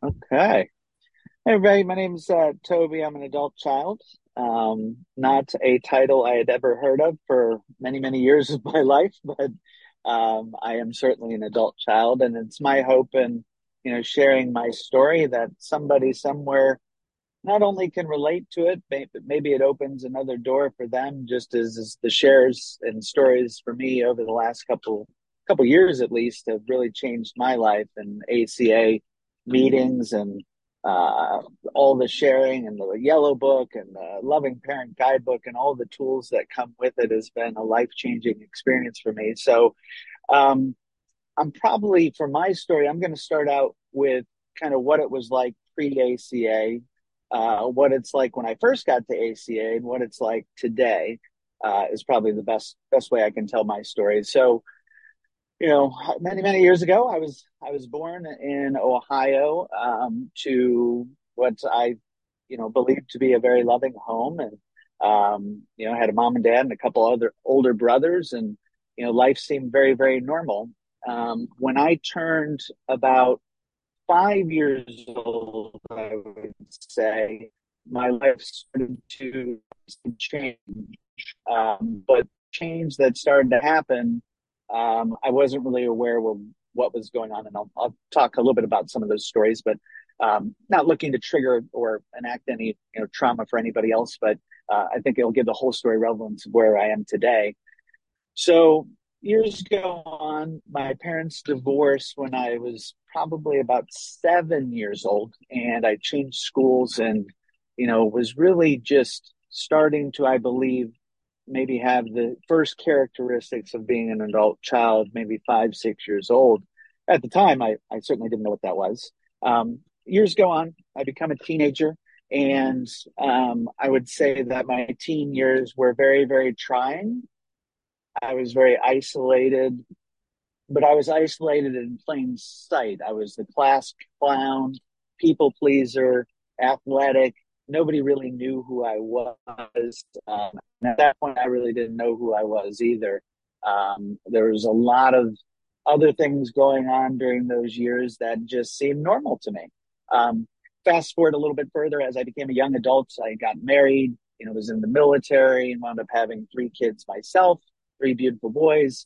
Okay. Hey, everybody. My name's Toby. I'm an adult child. Not a title I had ever heard of for many, many years of my life, but I am certainly an adult child, and it's my hope and sharing my story that somebody somewhere not only can relate to it, but maybe it opens another door for them, just as the shares and stories for me over the last couple years at least have really changed my life and ACA meetings and uh, all the sharing and the yellow book and the loving parent guidebook and all the tools that come with it has been a life-changing experience for me. So um, I'm probably for my story, I'm going to start out with kind of what it was like pre-ACA, what it's like when I first got to ACA, and what it's like today. Is probably the best way I can tell my story. So, many many years ago, I was born in Ohio, to what I believed to be a very loving home, and had a mom and dad and a couple other older brothers, and life seemed very very normal. When I turned about 5 years old, I would say my life started to change. But change that started to happen, I wasn't really aware of what was going on, and I'll talk a little bit about some of those stories, but not looking to trigger or enact any trauma for anybody else, but I think it'll give the whole story relevance of where I am today. So years go on. My parents divorced when I was probably about 7 years old, and I changed schools and, was really just starting to, I believe, maybe have the first characteristics of being an adult child, maybe 5, 6 years old. At the time, I certainly didn't know what that was. Years go on. I become a teenager, and I would say that my teen years were very, very trying. I was very isolated, but I was isolated in plain sight. I was the class clown, people pleaser, athletic. Nobody really knew who I was. And at that point, I really didn't know who I was either. There was a lot of other things going on during those years that just seemed normal to me. Um, Fast forward a little bit further, as I became a young adult, I got married, was in the military and wound up having 3 kids myself, 3 beautiful boys.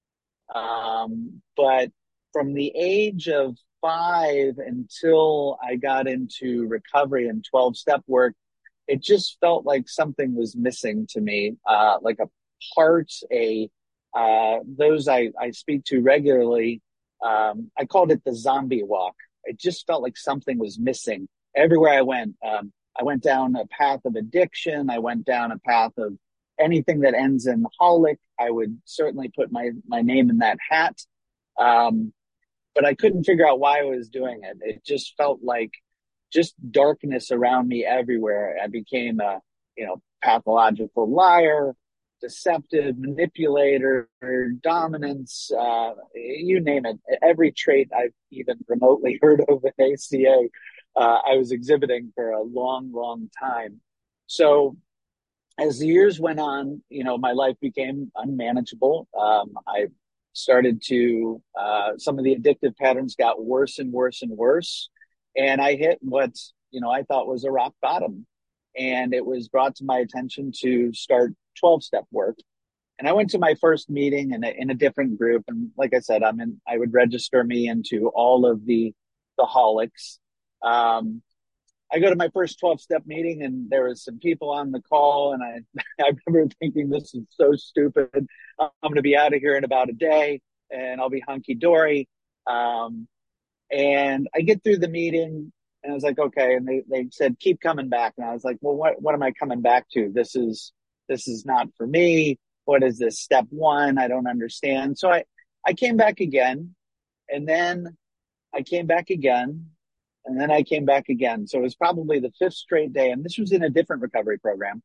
But from the age of 5 until I got into recovery and 12 step work, it just felt like something was missing to me, like a part, those I speak to regularly. I called it the zombie walk. It just felt like something was missing everywhere I went. I went down a path of addiction. I went down a path of anything that ends in holic. I would certainly put my name in that hat. Um, but I couldn't figure out why I was doing it. It just felt like just darkness around me everywhere. I became a, pathological liar, deceptive, manipulator, dominance, you name it. Every trait I've even remotely heard of in ACA, I was exhibiting for a long, long time. So as the years went on, my life became unmanageable. I started to, some of the addictive patterns got worse and worse and worse. And I hit what, I thought was a rock bottom. And it was brought to my attention to start 12 step work. And I went to my first meeting in a different group. And like I said, I would register me into all of the holics. Um, I go to my first 12 step meeting, and there was some people on the call, and I remember thinking, this is so stupid. I'm going to be out of here in about a day, and I'll be hunky dory. Um, and I get through the meeting, and I was like, okay. And they said, keep coming back. And I was like, well, what am I coming back to? This is not for me. What is this? Step one? I don't understand. So I came back again, and then I came back again, and then I came back again. So it was probably the fifth straight day, and this was in a different recovery program.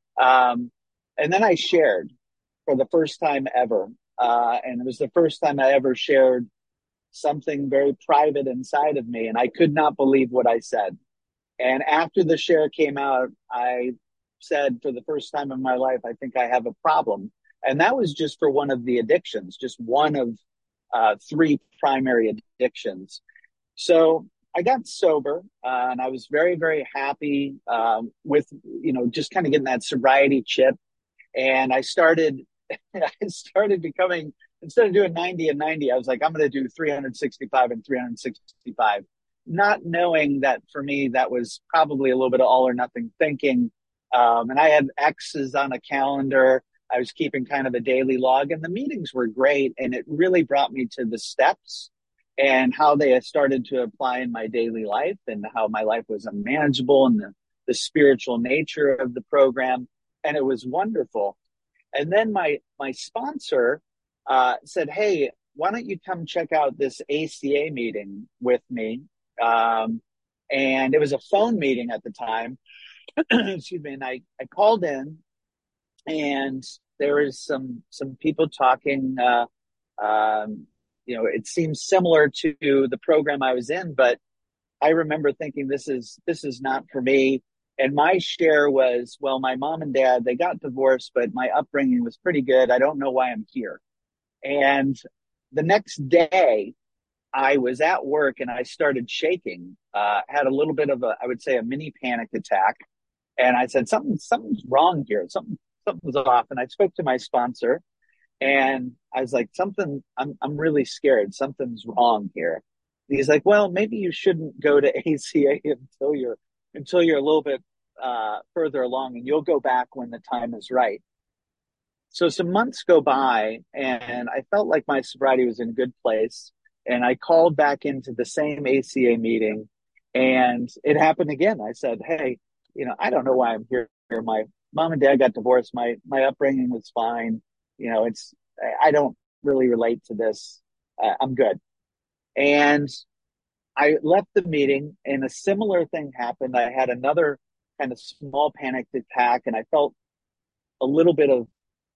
Um, and then I shared for the first time ever, and it was the first time I ever shared something very private inside of me, and I could not believe what I said. And after the share came out, I said, for the first time in my life, I think I have a problem. And that was just for one of the addictions, just one of 3 primary addictions. So I got sober, and I was very, very happy with, just kind of getting that sobriety chip. And I started, I started becoming, instead of doing 90 and 90, I was like, I'm going to do 365 and 365, not knowing that for me, that was probably a little bit of all or nothing thinking. And I had X's on a calendar. I was keeping kind of a daily log, and the meetings were great. And it really brought me to the steps and how they had started to apply in my daily life, and how my life was unmanageable, and the spiritual nature of the program. And it was wonderful. And then my sponsor said, "Hey, why don't you come check out this ACA meeting with me?" Um, and it was a phone meeting at the time. Excuse me. And I called in, and there was some people talking. It seems similar to the program I was in, but I remember thinking this is not for me. And my share was, well, my mom and dad, they got divorced, but my upbringing was pretty good. I don't know why I'm here. And the next day, I was at work and I started shaking. Had a little bit of I would say, a mini panic attack. And I said, something's wrong here. Something's off. And I spoke to my sponsor, and I was like, I'm really scared. Something's wrong here. And he's like, well, maybe you shouldn't go to ACA until you're a little bit further along, and you'll go back when the time is right. So some months go by, and I felt like my sobriety was in a good place. And I called back into the same ACA meeting, and it happened again. I said, hey, I don't know why I'm here. My mom and dad got divorced. My upbringing was fine. It's I don't really relate to this. I'm good. And I left the meeting, and a similar thing happened. I had another kind of small panic attack, and I felt a little bit of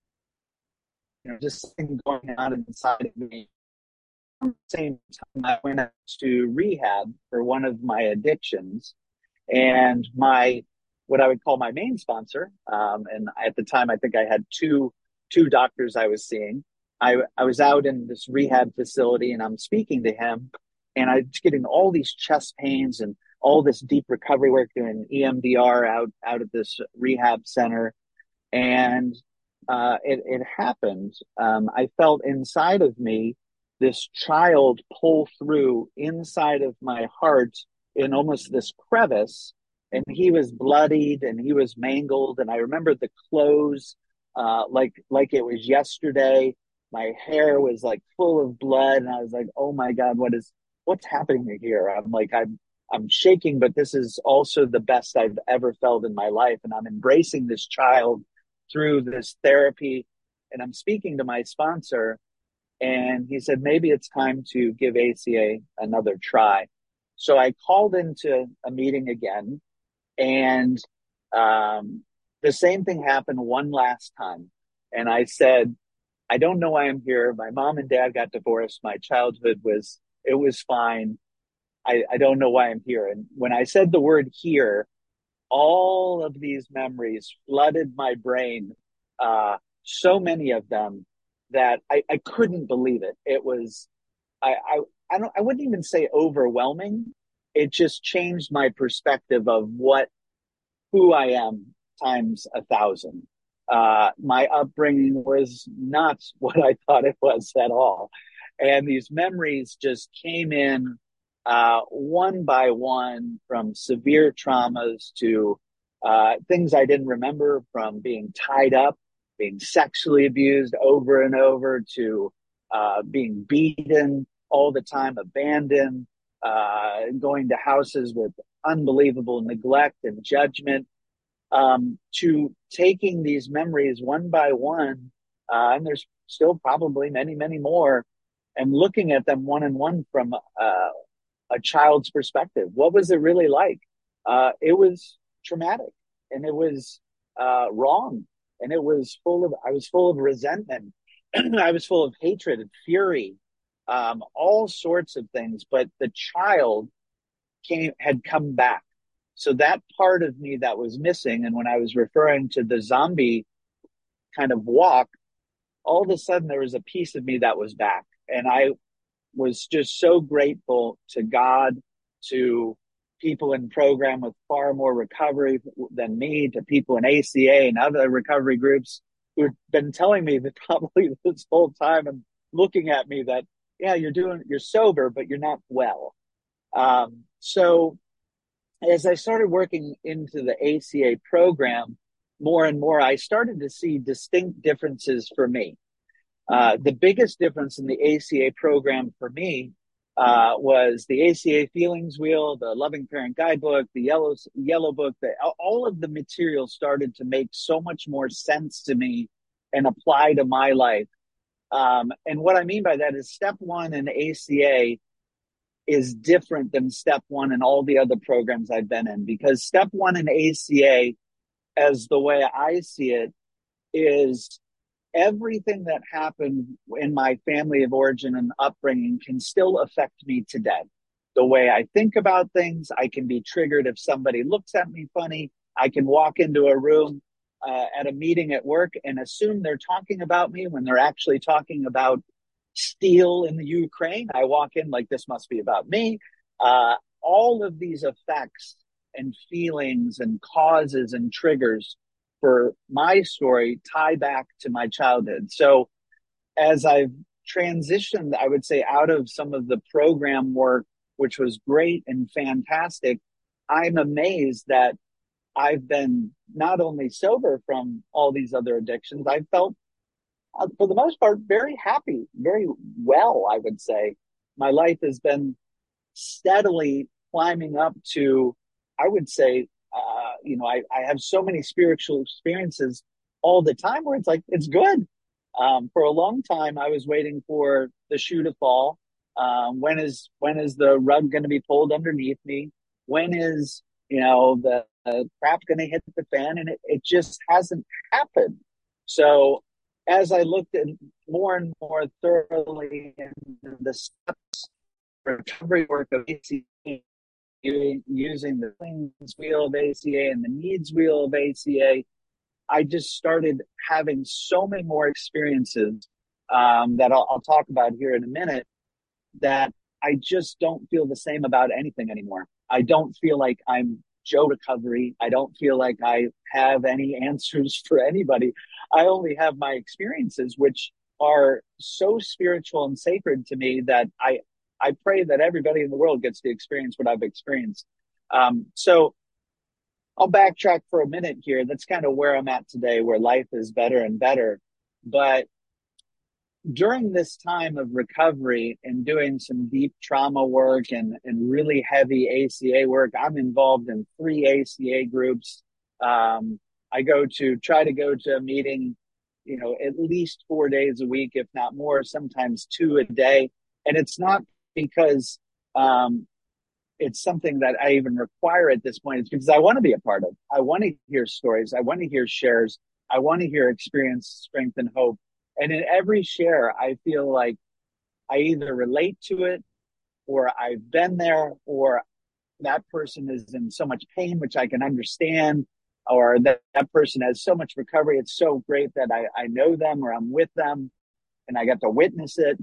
just something going on inside of me. At the same time, I went to rehab for one of my addictions, and my what I would call my main sponsor. And at the time, I think I had two doctors I was seeing. I was out in this rehab facility, and I'm speaking to him, and I'm just getting all these chest pains and all this deep recovery work, doing EMDR out of this rehab center. And it happened. I felt inside of me this child pull through inside of my heart in almost this crevice, and he was bloodied and he was mangled. And I remember the clothes like it was yesterday. My hair was like full of blood, and I was like, "Oh my God, what's happening here?" I'm shaking, but this is also the best I've ever felt in my life, and I'm embracing this child through this therapy. And I'm speaking to my sponsor, and he said, maybe it's time to give ACA another try. So I called into a meeting again, and um, the same thing happened one last time. And I said, I don't know why I'm here. My mom and dad got divorced. My childhood it was fine. I don't know why I'm here. And when I said the word here, all of these memories flooded my brain, so many of them that I couldn't believe it. It was I wouldn't even say overwhelming. It just changed my perspective of who I am times 1,000. My upbringing was not what I thought it was at all. And these memories just came in one by one, from severe traumas to things I didn't remember, from being tied up, being sexually abused over and over, to being beaten all the time, abandoned, going to houses with unbelievable neglect and judgment, to taking these memories one by one, and there's still probably many, many more, and looking at them one and one from a child's perspective. What was it really like? It was traumatic, and it was wrong, and I was full of resentment. I was full of hatred and fury, all sorts of things. But the child had come back. So that part of me that was missing, and when I was referring to the zombie kind of walk, all of a sudden there was a piece of me that was back. And I was just so grateful to God to people in program with far more recovery than me, to people in ACA and other recovery groups who've been telling me that probably this whole time and looking at me that, yeah, you're sober, but you're not well. So as I started working into the ACA program more and more, I started to see distinct differences for me. The biggest difference in the ACA program for me was the ACA Feelings Wheel, the Loving Parent Guidebook, the Yellow Book. All of the material started to make so much more sense to me and apply to my life. And what I mean by that is step one in ACA is different than step one in all the other programs I've been in, because step one in ACA, as the way I see it, is everything that happened in my family of origin and upbringing can still affect me today. The way I think about things, I can be triggered if somebody looks at me funny. I can walk into a room at a meeting at work and assume they're talking about me when they're actually talking about steel in the Ukraine. I walk in like this must be about me. All of these effects and feelings and causes and triggers for my story tie back to my childhood. So as I've transitioned, I would say, out of some of the program work, which was great and fantastic, I'm amazed that I've been not only sober from all these other addictions, I've felt, for the most part, very happy, very well, I would say. My life has been steadily climbing up to, I would say, I have so many spiritual experiences all the time where it's like, it's good. For a long time, I was waiting for the shoe to fall. When is the rug going to be pulled underneath me? When is, the crap going to hit the fan? And it just hasn't happened. So as I looked at more and more thoroughly into the recovery work of ACA, using the things wheel of ACA and the needs wheel of ACA, I just started having so many more experiences that I'll talk about here in a minute, that I just don't feel the same about anything anymore. I don't feel like I'm Joe Recovery. I don't feel like I have any answers for anybody. I only have my experiences, which are so spiritual and sacred to me that I pray that everybody in the world gets to experience what I've experienced. So I'll backtrack for a minute here. That's kind of where I'm at today, where life is better and better. But during this time of recovery and doing some deep trauma work and really heavy ACA work, I'm involved in 3 ACA groups. I try to go to a meeting, at least 4 days a week, if not more, sometimes two a day. And it's not because it's something that I even require at this point. It's because I want to be a part of. I want to hear stories. I want to hear shares. I want to hear experience, strength, and hope. And in every share, I feel like I either relate to it, or I've been there, or that person is in so much pain, which I can understand, or that person has so much recovery. It's so great that I know them, or I'm with them and I got to witness it.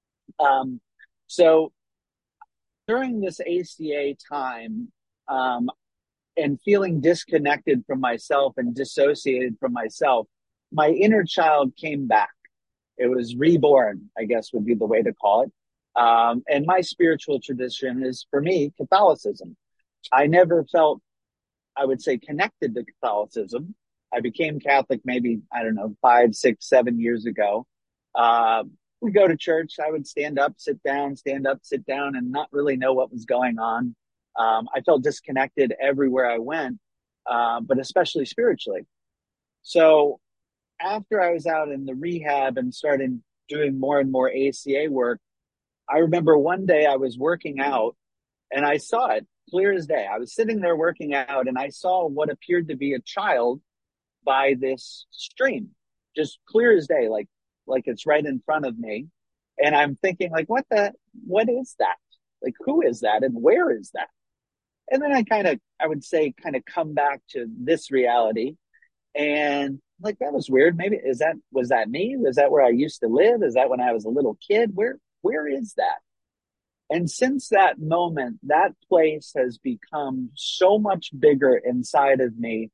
So during this ACA time, and feeling disconnected from myself and dissociated from myself, my inner child came back. It was reborn, I guess would be the way to call it. And my spiritual tradition is, for me, Catholicism. I never felt, I would say, connected to Catholicism. I became Catholic maybe, I don't know, 5, 6, 7 years ago. Uh, we go to church. I would stand up, sit down, stand up, sit down, and not really know what was going on. I felt disconnected everywhere I went, but especially spiritually. So after I was out in the rehab and started doing more and more ACA work, I remember one day I was working out and I saw it clear as day. I was sitting there working out and I saw what appeared to be a child by this stream, just clear as day, like it's right in front of me. And I'm thinking, like, what is that? Like, who is that and where is that? And then I would say, kind of come back to this reality. And like, that was weird. Maybe was that me? Was that where I used to live? Is that when I was a little kid? Where is that? And since that moment, that place has become so much bigger inside of me.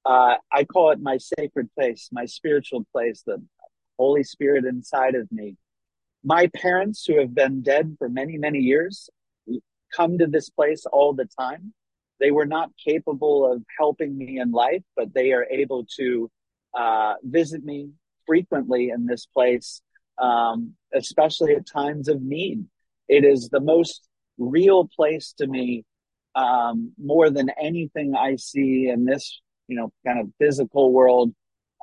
I call it my sacred place, my spiritual place, the Holy Spirit inside of me. My parents, who have been dead for many, many years, come to this place all the time. They were not capable of helping me in life, but they are able to visit me frequently in this place, especially at times of need. It is the most real place to me, more than anything I see in this, kind of physical world.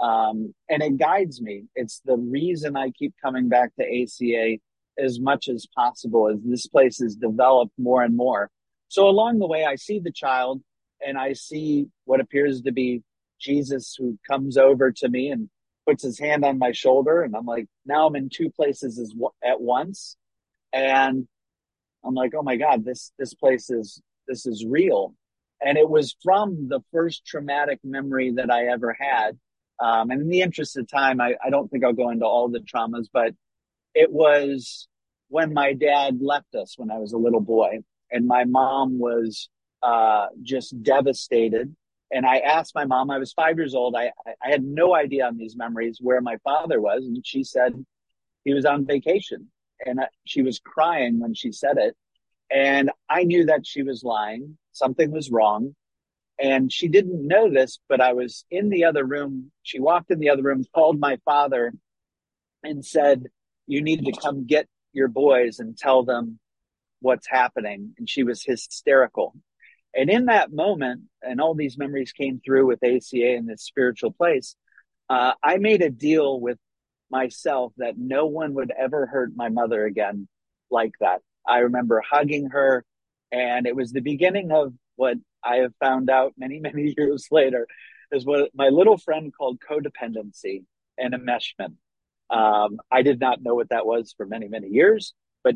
And it guides me. It's the reason I keep coming back to ACA as much as possible as this place is developed more and more. So along the way, I see the child and I see what appears to be Jesus, who comes over to me and puts his hand on my shoulder. And I'm like, now I'm in two places at once. And I'm like, oh my God, this place this is real. And it was from the first traumatic memory that I ever had. And in the interest of time, I don't think I'll go into all the traumas, but it was when my dad left us when I was a little boy, and my mom was just devastated. And I asked my mom, I was 5 years old. I had no idea on these memories where my father was. And she said he was on vacation. And she was crying when she said it. And I knew that she was lying. Something was wrong. And she didn't know this, but I was in the other room. She walked in the other room, called my father, and said, you need to come get your boys and tell them what's happening. And she was hysterical. And in that moment, and all these memories came through with ACA in this spiritual place, I made a deal with myself that no one would ever hurt my mother again like that. I remember hugging her, and it was the beginning of what I have found out many, many years later is what my little friend called codependency and enmeshment. I did not know what that was for many, many years, but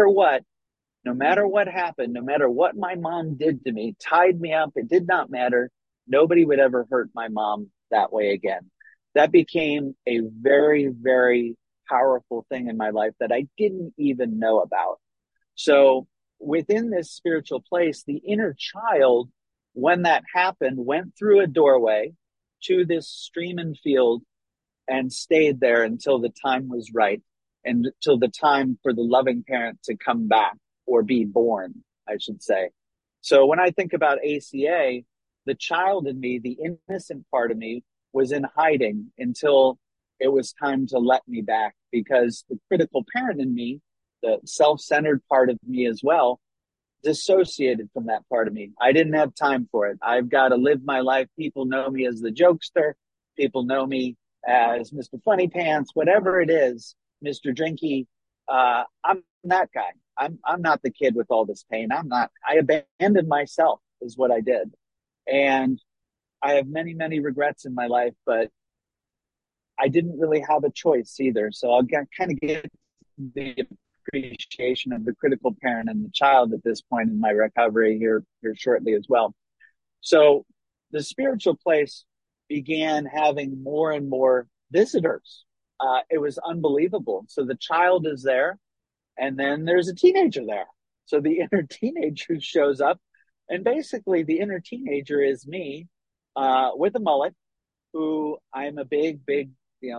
no matter what happened, no matter what my mom did to me, tied me up, it did not matter. Nobody would ever hurt my mom that way again. That became a very, very powerful thing in my life that I didn't even know about. So within this spiritual place, the inner child, when that happened, went through a doorway to this stream and field and stayed there until the time was right and until the time for the loving parent to come back or be born, I should say. So when I think about ACA, the child in me, the innocent part of me, was in hiding until it was time to let me back, because the critical parent in me, the self-centered part of me as well, dissociated from that part of me. I didn't have time for it. I've got to live my life. People know me as the jokester. People know me as Mr. Funny Pants, whatever it is, Mr. Drinky. I'm that guy. I'm not the kid with all this pain. I'm not. I abandoned myself is what I did. And I have many, many regrets in my life, but I didn't really have a choice either. So I'll kind of get the appreciation of the critical parent and the child at this point in my recovery here shortly as well. So the spiritual place began having more and more visitors. It was unbelievable. So the child is there, and then there's a teenager there. So the inner teenager shows up, and basically the inner teenager is me, with a mullet, who I'm a big, big,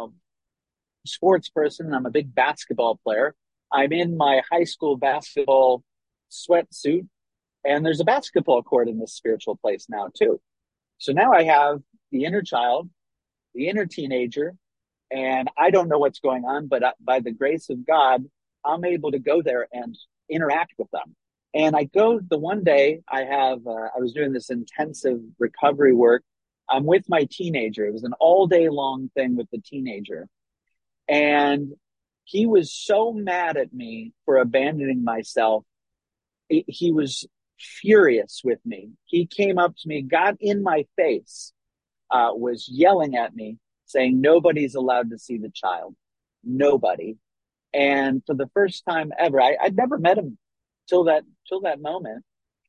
sports person. I'm a big basketball player. I'm in my high school basketball sweatsuit, and there's a basketball court in this spiritual place now too. So now I have the inner child, the inner teenager, and I don't know what's going on, but by the grace of God, I'm able to go there and interact with them. And I go the one day I was doing this intensive recovery work. I'm with my teenager. It was an all day long thing with the teenager. And he was so mad at me for abandoning myself. He was furious with me. He came up to me, got in my face, was yelling at me, saying, nobody's allowed to see the child. Nobody. And for the first time ever, I'd never met him till that moment.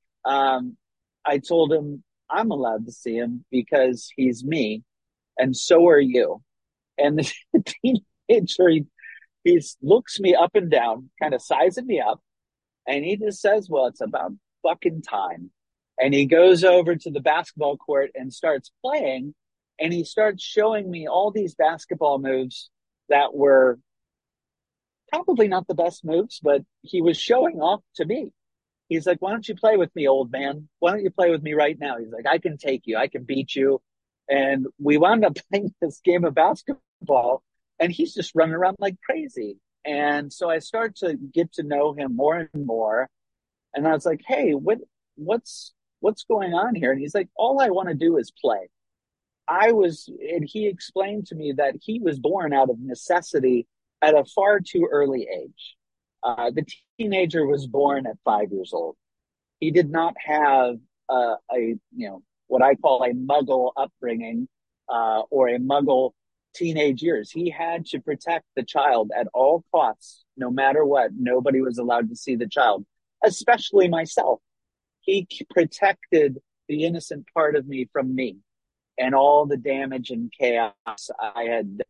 I told him, I'm allowed to see him because he's me, and so are you. And the teenager, he looks me up and down, kind of sizing me up, And he just says, well, it's about fucking time. And he goes over to the basketball court and starts playing. And he starts showing me all these basketball moves that were probably not the best moves, but he was showing off to me. He's like, why don't you play with me, old man? Why don't you play with me right now? He's like, I can take you. I can beat you. And we wound up playing this game of basketball, and he's just running around like crazy. And so I start to get to know him more and more. And I was like, hey, what's going on here? And he's like, all I want to do is play. And he explained to me that he was born out of necessity at a far too early age. The teenager was born at 5 years old. He did not have what I call a muggle upbringing or a muggle teenage years. He had to protect the child at all costs, no matter what. Nobody was allowed to see the child, especially myself. He protected the innocent part of me from me and all the damage and chaos I had.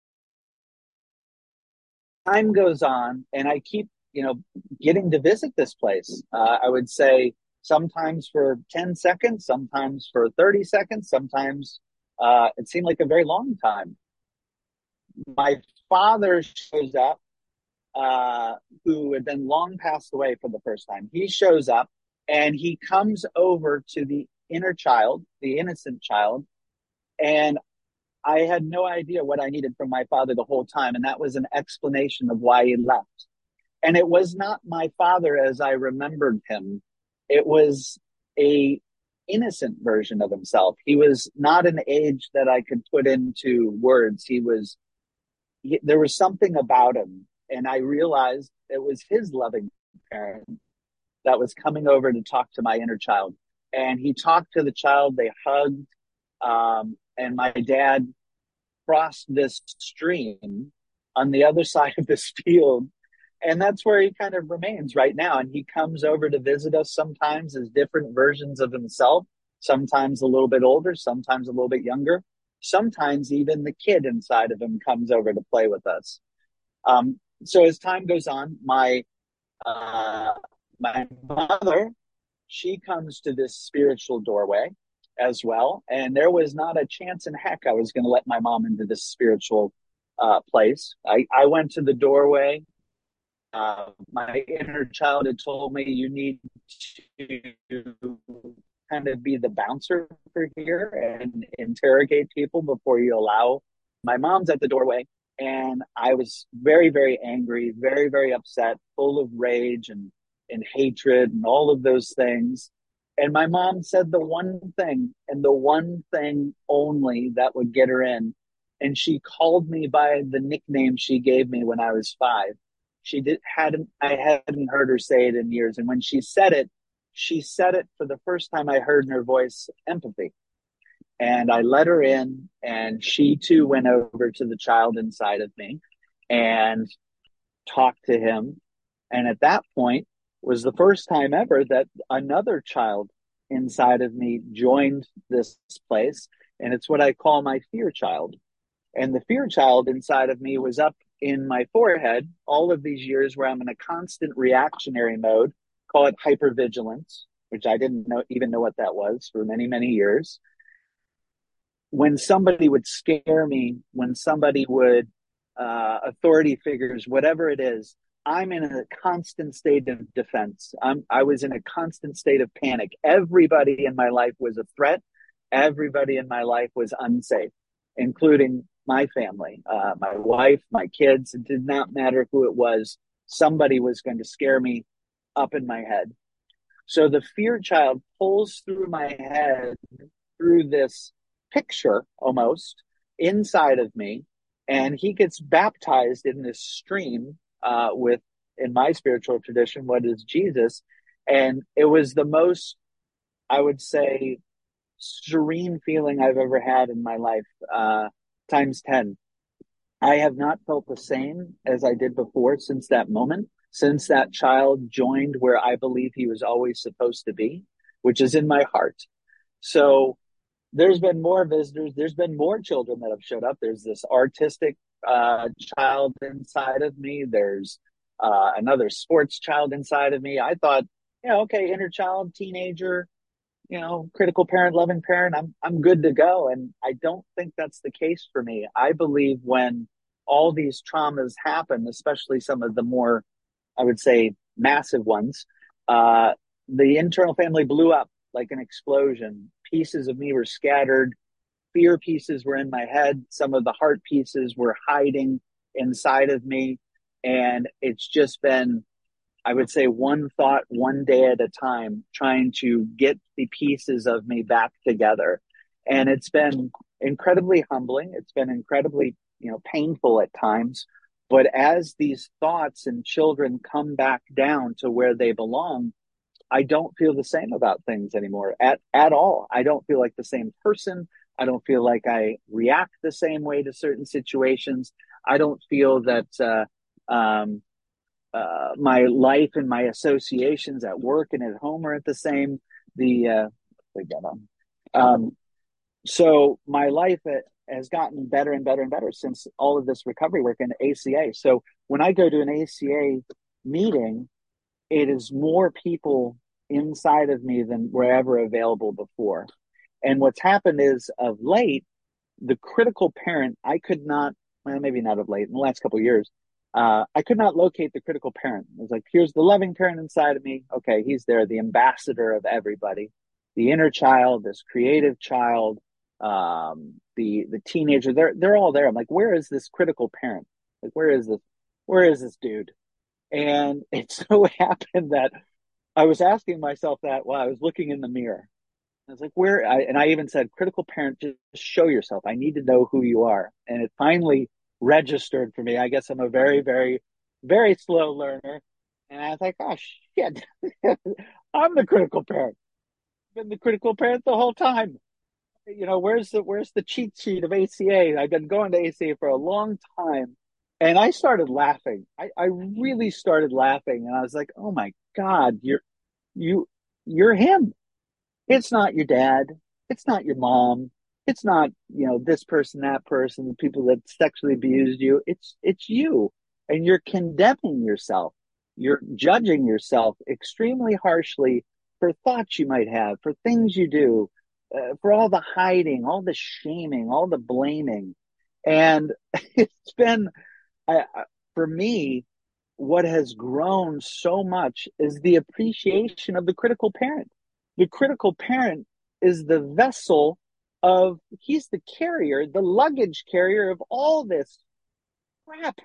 Time goes on, and I keep, getting to visit this place. I would say sometimes for 10 seconds, sometimes for 30 seconds, sometimes it seemed like a very long time. My father shows up, who had been long passed away for the first time. He shows up and he comes over to the inner child, the innocent child, and I had no idea what I needed from my father the whole time, and that was an explanation of why he left. And it was not my father as I remembered him. It was a innocent version of himself. He was not an age that I could put into words. There was something about him, and I realized it was his loving parent that was coming over to talk to my inner child. And he talked to the child, they hugged, and my dad crossed this stream on the other side of this field. And that's where he kind of remains right now. And he comes over to visit us sometimes as different versions of himself, sometimes a little bit older, sometimes a little bit younger. Sometimes even the kid inside of him comes over to play with us. So as time goes on, uh, my mother, she comes to this spiritual doorway as well. And there was not a chance in heck I was going to let my mom into this spiritual place. I went to the doorway. My inner child had told me you need to kind of be the bouncer for here and interrogate people before you allow. My mom's at the doorway, and I was very, very angry, very, very upset, full of rage and hatred and all of those things. And my mom said the one thing and the one thing only that would get her in. And she called me by the nickname she gave me when I was 5. I hadn't heard her say it in years. And when she said it for the first time I heard in her voice, empathy. And I let her in, and she too went over to the child inside of me and talked to him. And at that point was the first time ever that another child inside of me joined this place. And it's what I call my fear child. And the fear child inside of me was up in my forehead all of these years where I'm in a constant reactionary mode, call it hypervigilance, which I didn't even know what that was for many, many years. When somebody would scare me, when somebody would, authority figures, whatever it is, I'm in a constant state of defense. I was in a constant state of panic. Everybody in my life was a threat. Everybody in my life was unsafe, including my family, my wife, my kids. It did not matter who it was. Somebody was going to scare me up in my head. So the fear child pulls through my head through this picture almost inside of me, and he gets baptized in this stream with, in my spiritual tradition, what is Jesus. And it was the most, I would say, serene feeling I've ever had in my life, times 10. I have not felt the same as I did before since that moment, since that child joined where I believe he was always supposed to be, which is in my heart. So there's been more visitors. There's been more children that have showed up. There's this artistic child inside of me. There's another sports child inside of me. I thought, okay, inner child, teenager, critical parent, loving parent, I'm good to go. And I don't think that's the case for me. I believe when all these traumas happen, especially some of the more, I would say, massive ones, uh, the internal family blew up like an explosion. Pieces of me were scattered. Fear pieces were in my head. Some of the heart pieces were hiding inside of me. And it's just been, I would say, one thought, one day at a time, trying to get the pieces of me back together. And it's been incredibly humbling. It's been incredibly, painful at times. But as these thoughts and children come back down to where they belong, I don't feel the same about things anymore at all. I don't feel like the same person. I don't feel like I react the same way to certain situations. I don't feel that my life and my associations at work and at home are at the same. The um, so my life has gotten better and better and better since all of this recovery work and ACA. So when I go to an ACA meeting, it is more people inside of me than were ever available before. And what's happened is of late, the critical parent, I could not, well, maybe not of late, in the last couple of years, I could not locate the critical parent. It was like, here's the loving parent inside of me. Okay, he's there, the ambassador of everybody, the inner child, this creative child, the teenager. They're all there. I'm like, where is this critical parent? Like, where is this dude? And it so happened that I was asking myself that while I was looking in the mirror. I was like, and I even said, critical parent, just show yourself. I need to know who you are. And it finally registered for me. I guess I'm a very, very, very slow learner. And I was like, oh, shit, I'm the critical parent. I've been the critical parent the whole time. Where's the cheat sheet of ACA? I've been going to ACA for a long time. And I started laughing. I really started laughing. And I was like, oh my God, you, you're him. It's not your dad. It's not your mom. It's not, this person, that person, the people that sexually abused you. It's you. And you're condemning yourself. You're judging yourself extremely harshly for thoughts you might have, for things you do, for all the hiding, all the shaming, all the blaming. And it's been, for me, what has grown so much is the appreciation of the critical parent. The critical parent is the vessel he's the carrier, the luggage carrier of all this crap,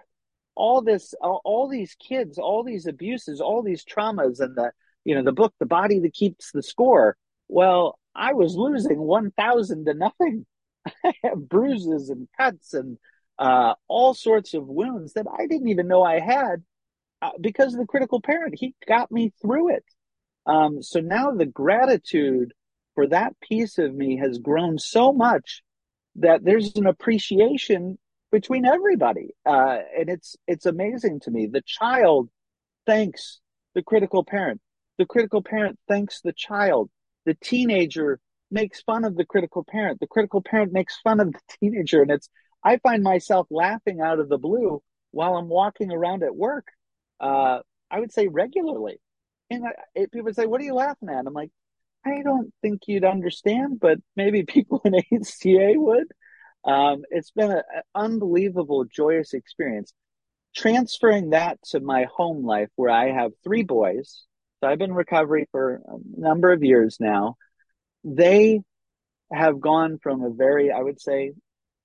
all these kids, all these abuses, all these traumas, and the book, The Body That Keeps the Score. Well, I was losing 1,000 to nothing. I have bruises and cuts and all sorts of wounds that I didn't even know I had because of the critical parent. He got me through it. So now the gratitude for that piece of me has grown so much that there's an appreciation between everybody, and it's amazing to me. The child thanks the critical parent. The critical parent thanks the child. The teenager makes fun of the critical parent. The critical parent makes fun of the teenager, and I find myself laughing out of the blue while I'm walking around at work. I would say regularly, and people say, "What are you laughing at?" I'm like, I don't think you'd understand, but maybe people in HCA would. It's been an unbelievable, joyous experience. Transferring that to my home life where I have three boys. So I've been in recovery for a number of years now. They have gone from a very, I would say,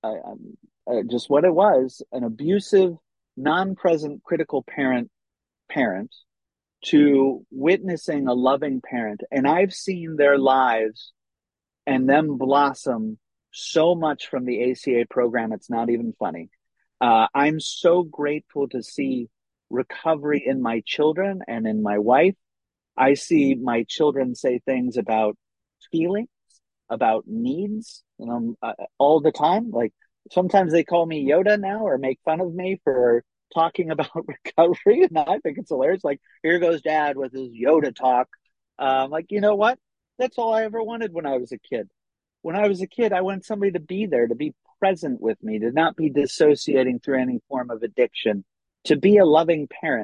just what it was, an abusive, non-present, critical parent to witnessing a loving parent. And I've seen their lives and them blossom so much from the ACA program. It's not even funny. I'm so grateful to see recovery in my children and in my wife. I see my children say things about feelings, about needs, all the time. Like sometimes they call me Yoda now or make fun of me for talking about recovery. And I think it's hilarious. Like, here goes dad with his Yoda talk. Like, you know what? That's all I ever wanted when I was a kid. When I was a kid, I wanted somebody to be there, to be present with me, to not be dissociating through any form of addiction, to be a loving parent,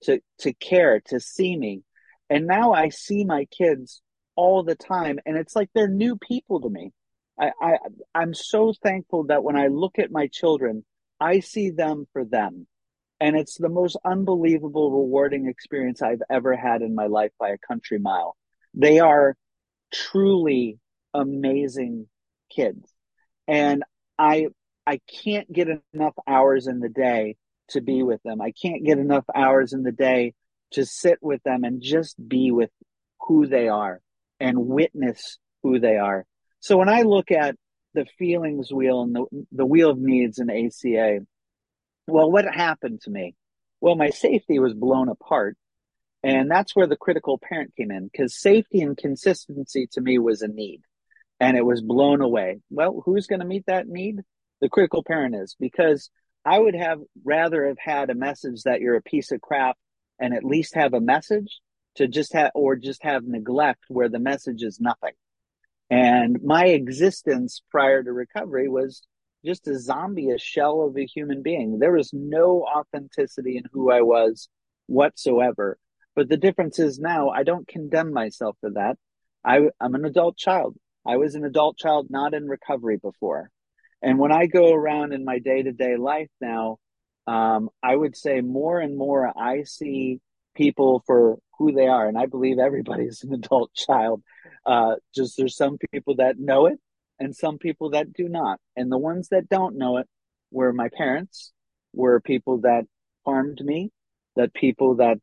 to care, to see me. And now I see my kids all the time, and it's like they're new people to me. I, I I'm so thankful that when I look at my children, I see them for them. And it's the most unbelievable, rewarding experience I've ever had in my life by a country mile. They are truly amazing kids. And I I can't get enough hours in the day to be with them. I can't get enough hours in the day to sit with them and just be with who they are and witness who they are. So when I look at the feelings wheel and the wheel of needs in ACA, well, what happened to me? Well, my safety was blown apart. And that's where the critical parent came in, because safety and consistency to me was a need, and it was blown away. Well, who's going to meet that need? The critical parent is, because I would have rather have had a message that you're a piece of crap and at least have a message to just have, or just have neglect where the message is nothing. And my existence prior to recovery was just a zombie, a shell of a human being. There was no authenticity in who I was whatsoever. But the difference is now I don't condemn myself for that. I'm an adult child. I was an adult child not in recovery before. And when I go around in my day to day life now, I would say more and more I see people for who they are. And I believe everybody's an adult child. Just there's some people that know it and some people that do not. And the ones that don't know it were my parents, were people that harmed me, that people that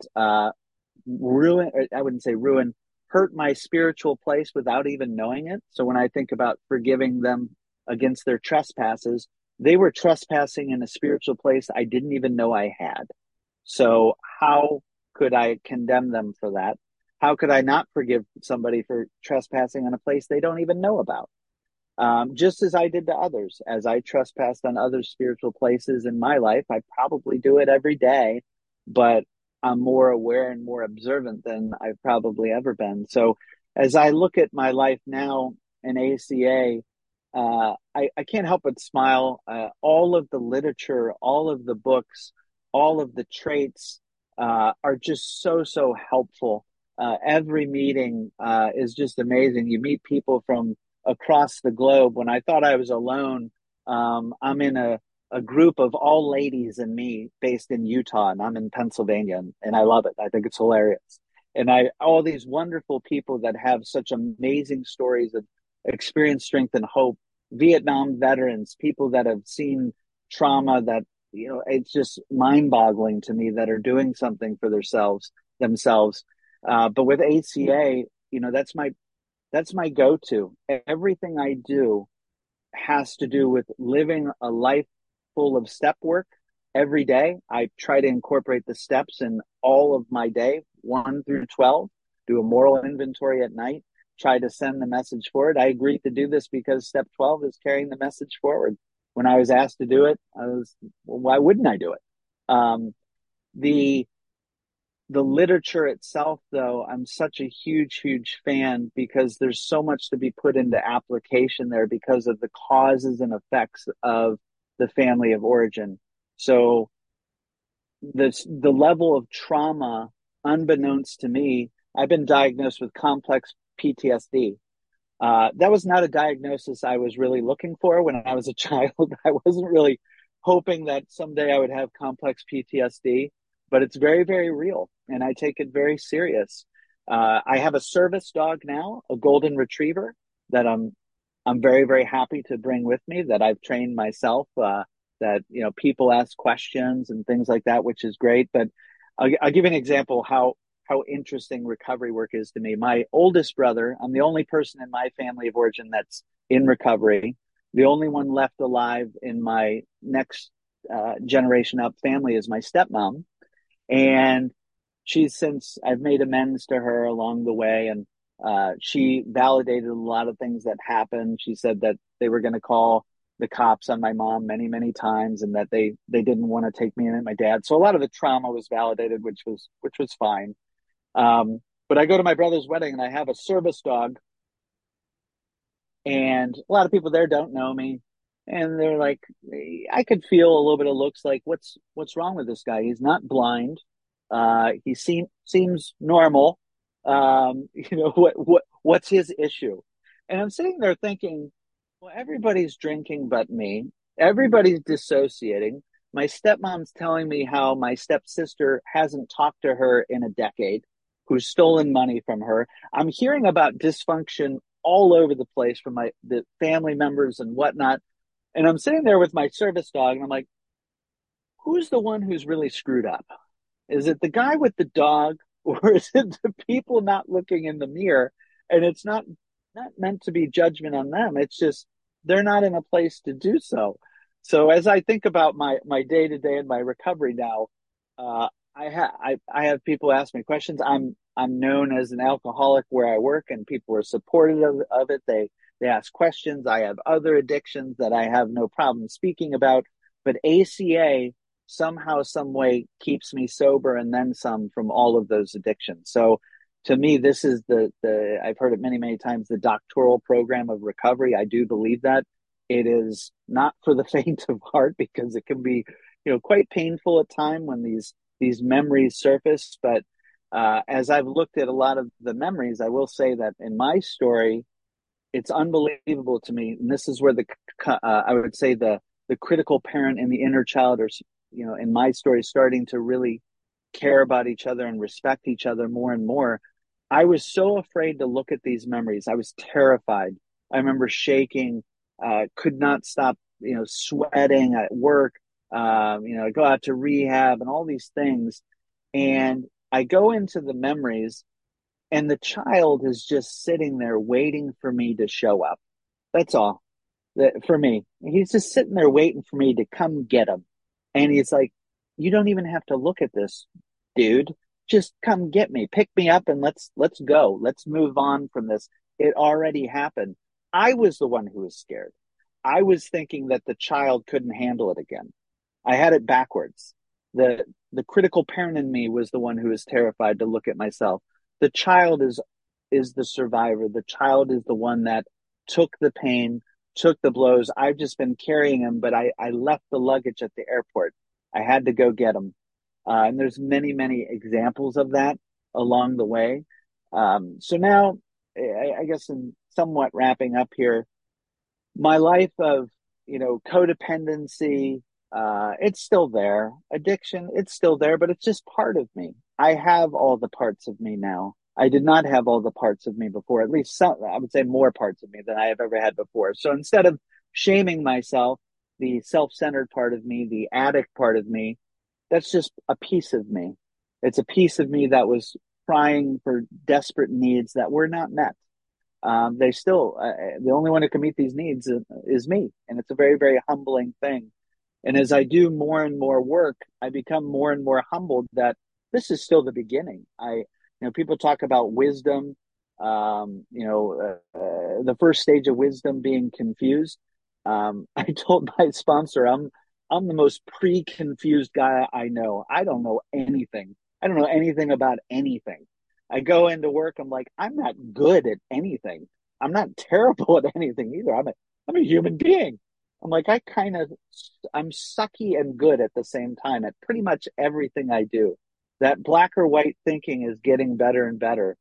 ruin, I wouldn't say ruin, hurt my spiritual place without even knowing it. So when I think about forgiving them against their trespasses, they were trespassing in a spiritual place I didn't even know I had. So how could I condemn them for that? How could I not forgive somebody for trespassing on a place they don't even know about? Just as I did to others, as I trespassed on other spiritual places in my life, I probably do it every day, but I'm more aware and more observant than I've probably ever been. So as I look at my life now in ACA, I can't help but smile. All of the literature, all of the books, all of the traits are just so helpful. Every meeting is just amazing. You meet people from across the globe. When I thought I was alone, I'm in a group of all ladies and me based in Utah, and I'm in Pennsylvania, and I love it. I think it's hilarious. And all these wonderful people that have such amazing stories of experience, strength, and hope. Vietnam veterans, people that have seen trauma that, it's just mind boggling to me that are doing something for themselves. But with ACA, that's my go-to. Everything I do has to do with living a life full of step work every day. I try to incorporate the steps in all of my day, 1 through 12, do a moral inventory at night, try to send the message forward. I agreed to do this because step 12 is carrying the message forward. When I was asked to do it, well, why wouldn't I do it? The the literature itself, though, I'm such a huge fan because there's so much to be put into application there because of the causes and effects of the family of origin. So the level of trauma, unbeknownst to me, I've been diagnosed with complex PTSD. That was not a diagnosis I was really looking for when I was a child. I wasn't really hoping that someday I would have complex PTSD, but it's very real, and I take it very serious. I have a service dog now, a golden retriever that I'm very happy to bring with me, that I've trained myself. That people ask questions and things like that, which is great. But I'll give you an example how interesting recovery work is to me. My oldest brother, I'm the only person in my family of origin that's in recovery. The only one left alive in my next generation up family is my stepmom. And I've made amends to her along the way. And she validated a lot of things that happened. She said that they were going to call the cops on my mom many times, and that they didn't want to take me in at my dad. So a lot of the trauma was validated, which was fine. But I go to my brother's wedding and I have a service dog, and a lot of people there don't know me. And they're like, I could feel a little bit of looks like, what's wrong with this guy? He's not blind. He seems normal. What's his issue? And I'm sitting there thinking, well, everybody's drinking but me. Everybody's dissociating. My stepmom's telling me how my stepsister hasn't talked to her in a decade, who's stolen money from her. I'm hearing about dysfunction all over the place from the family members and whatnot. And I'm sitting there with my service dog, and I'm like, who's the one who's really screwed up? Is it the guy with the dog, or is it the people not looking in the mirror? And it's not meant to be judgment on them. It's just they're not in a place to do so. So as I think about my day to day and my recovery now, I have people ask me questions. I'm known as an alcoholic where I work, and people are supportive of it. They ask questions. I have other addictions that I have no problem speaking about, but ACA somehow, some way keeps me sober and then some from all of those addictions. So to me, this is the I've heard it many, many times, the doctoral program of recovery. I do believe that it is not for the faint of heart, because it can be, quite painful at time when these memories surface. But as I've looked at a lot of the memories, I will say that in my story, it's unbelievable to me. And this is where I would say the critical parent and the inner child are, in my story, starting to really care about each other and respect each other more and more. I was so afraid to look at these memories. I was terrified. I remember shaking, could not stop, sweating at work. I go out to rehab and all these things. And I go into the memories, and the child is just sitting there waiting for me to show up. That's all. For me, he's just sitting there waiting for me to come get him. And he's like, you don't even have to look at this, dude. Just come get me, pick me up, and let's go. Let's move on from this. It already happened. I was the one who was scared. I was thinking that the child couldn't handle it again. I had it backwards. The critical parent in me was the one who was terrified to look at myself. The child is the survivor. The child is the one that took the pain, took the blows. I've just been carrying him, but I left the luggage at the airport. I had to go get him. And there's many, many examples of that along the way. So now, I guess, in somewhat wrapping up here, my life of, codependency, it's still there. Addiction, it's still there, but it's just part of me. I have all the parts of me now. I did not have all the parts of me before, at least some, I would say more parts of me than I have ever had before. So instead of shaming myself, the self-centered part of me, the addict part of me, that's just a piece of me. It's a piece of me that was crying for desperate needs that were not met. They still, the only one who can meet these needs is me. And it's a very, very humbling thing. And as I do more and more work, I become more and more humbled that this is still the beginning. People talk about wisdom, the first stage of wisdom being confused. I told my sponsor, I'm the most pre-confused guy I know. I don't know anything. I don't know anything about anything. I go into work, I'm like, I'm not good at anything. I'm not terrible at anything either. I'm a human being. I'm like, I'm sucky and good at the same time at pretty much everything I do. That black or white thinking is getting better and better.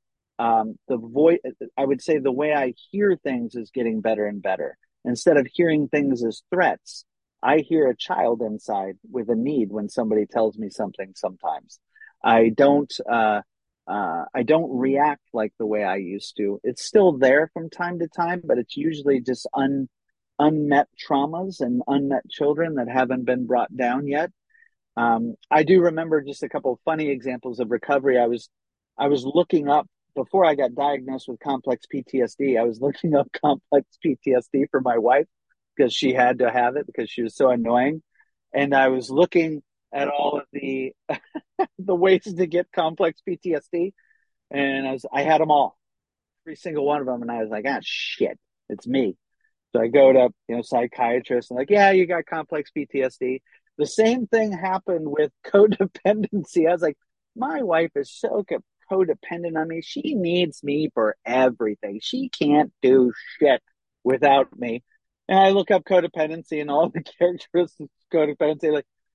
I would say the way I hear things is getting better and better. Instead of hearing things as threats, I hear a child inside with a need when somebody tells me something sometimes. I don't, I don't react like the way I used to. It's still there from time to time, but it's usually just unmet traumas and unmet children that haven't been brought down yet. I do remember just a couple of funny examples of recovery. I was looking up before I got diagnosed with complex PTSD. I was looking up complex PTSD for my wife because she had to have it because she was so annoying, and I was looking at all of the ways to get complex PTSD, and I had them all, every single one of them, and I was like, ah, shit, it's me. So I go to, psychiatrists and like, yeah, you got complex PTSD. The same thing happened with codependency. I was like, my wife is so codependent on me. She needs me for everything. She can't do shit without me. And I look up codependency and all the characteristics of codependency, like,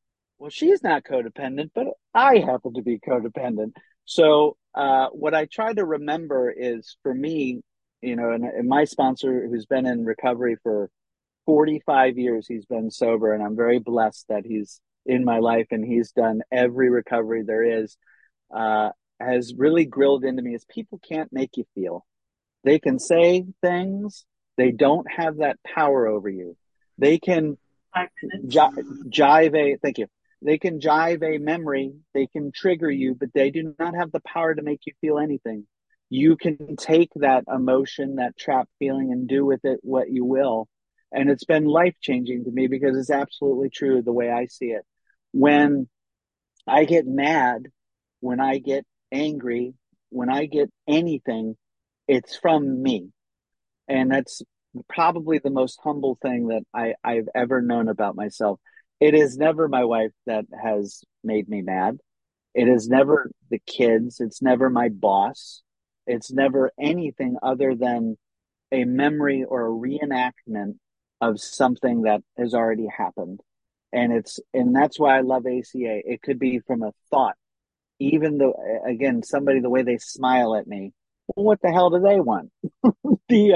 Well, she's not codependent, but I happen to be codependent. So, what I try to remember is for me, and my sponsor, who's been in recovery for 45 years, he's been sober, and I'm very blessed that he's in my life and he's done every recovery there is, uh, has really grilled into me is people can't make you feel. They can say things, they don't have that power over you. They can 5 minutes. j- jive thank you. They can jive a memory, they can trigger you, but they do not have the power to make you feel anything. You can take that emotion, that trapped feeling, and do with it what you will. And it's been life changing to me because it's absolutely true the way I see it. When I get mad, when I get angry, when I get anything, it's from me. And that's probably the most humble thing that I've ever known about myself. It is never my wife that has made me mad. It is never the kids. It's never my boss. It's never anything other than a memory or a reenactment of something that has already happened. And that's why I love ACA. It could be from a thought, even though, again, somebody, the way they smile at me. Well, what the hell do they want? the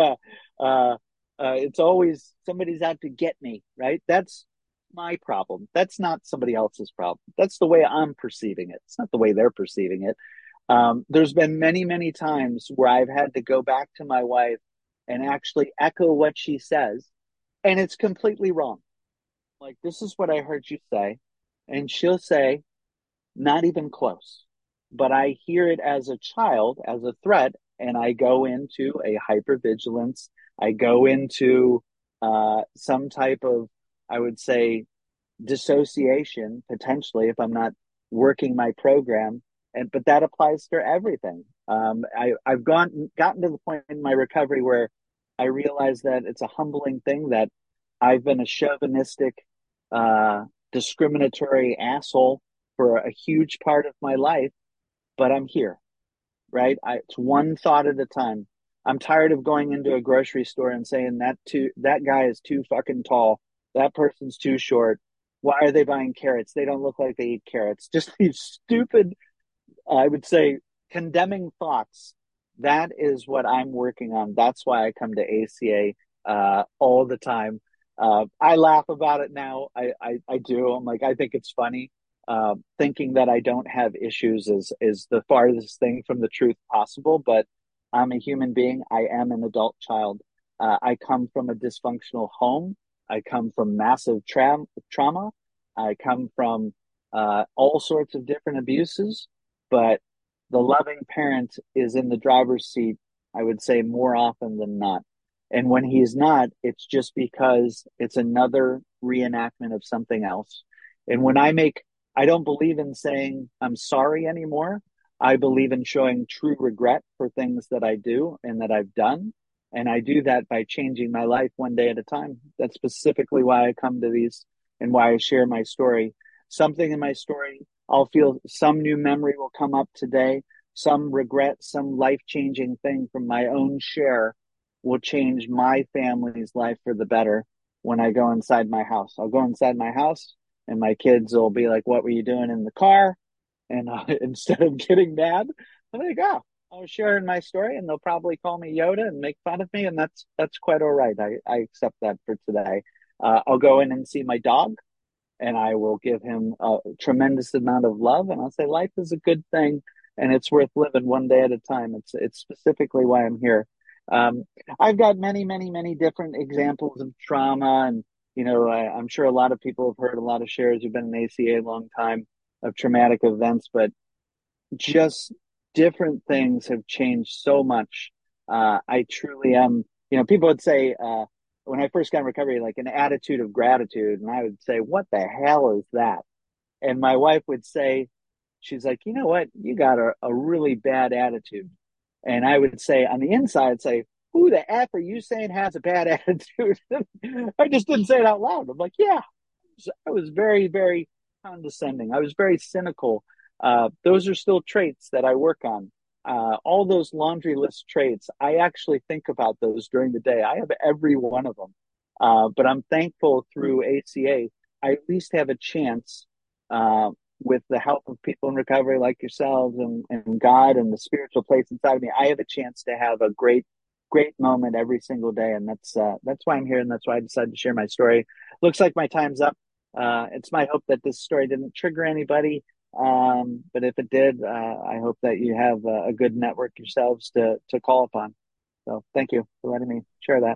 It's always somebody's out to get me, right? That's my problem. That's not somebody else's problem. That's the way I'm perceiving it. It's not the way they're perceiving it. There's been many, many times where I've had to go back to my wife and actually echo what she says, and it's completely wrong. Like, this is what I heard you say. And she'll say, not even close. But I hear it as a child, as a threat, and I go into a hypervigilance. I go into some type of, I would say, dissociation potentially if I'm not working my program. And but that applies to everything. I've gotten to the point in my recovery where I realize that it's a humbling thing that I've been a chauvinistic, uh, discriminatory asshole for a huge part of my life, but I'm here, right? It's one thought at a time. I'm tired of going into a grocery store and saying that guy is too fucking tall. That person's too short. Why are they buying carrots? They don't look like they eat carrots. Just these stupid, I would say, condemning thoughts. That is what I'm working on. That's why I come to ACA all the time. I laugh about it now. I do. I'm like, I think it's funny. Thinking that I don't have issues is the farthest thing from the truth possible. But I'm a human being. I am an adult child. I come from a dysfunctional home. I come from massive trauma. I come from all sorts of different abuses, but the loving parent is in the driver's seat, I would say, more often than not. And when he's not, it's just because it's another reenactment of something else. And I don't believe in saying I'm sorry anymore. I believe in showing true regret for things that I do and that I've done. And I do that by changing my life one day at a time. That's specifically why I come to these and why I share my story. Something in my story, I'll feel some new memory will come up today, some regret, some life changing thing from my own share will change my family's life for the better when I go inside my house. I'll go inside my house and my kids will be like, "What were you doing in the car?" And instead of getting mad, I'm like, "Oh, I was sharing my story," and they'll probably call me Yoda and make fun of me, and that's quite all right. I accept that for today. I'll go in and see my dog, and I will give him a tremendous amount of love, and I'll say life is a good thing, and it's worth living one day at a time. It's specifically why I'm here. Um, I've got many, many, many different examples of trauma, and I'm sure a lot of people have heard a lot of shares who've been in ACA a long time of traumatic events, but just different things have changed so much. I truly am, people would say, when I first got in recovery, like an attitude of gratitude. And I would say, what the hell is that? And my wife would say, she's like, you know what? You got a really bad attitude. And I would say on the inside, say, who the F are you saying has a bad attitude? I just didn't say it out loud. I'm like, yeah, I was very, very condescending. I was very cynical. Those are still traits that I work on. All those laundry list traits, I actually think about those during the day. I have every one of them. But I'm thankful through ACA, I at least have a chance uh, with the help of people in recovery like yourselves and God and the spiritual place inside of me, I have a chance to have a great moment every single day. And that's why I'm here. And that's why I decided to share my story. Looks like my time's up. It's my hope that this story didn't trigger anybody. But if it did, I hope that you have a good network yourselves to call upon. So thank you for letting me share that.